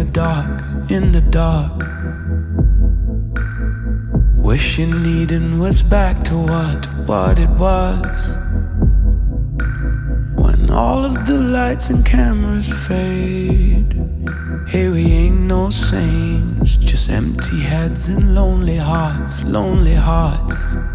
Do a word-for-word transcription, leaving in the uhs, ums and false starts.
dark, in the dark. Wishing Eden was back to what, what it was. When all of the lights and cameras fade, here we ain't no saints, just empty heads and lonely hearts, lonely hearts.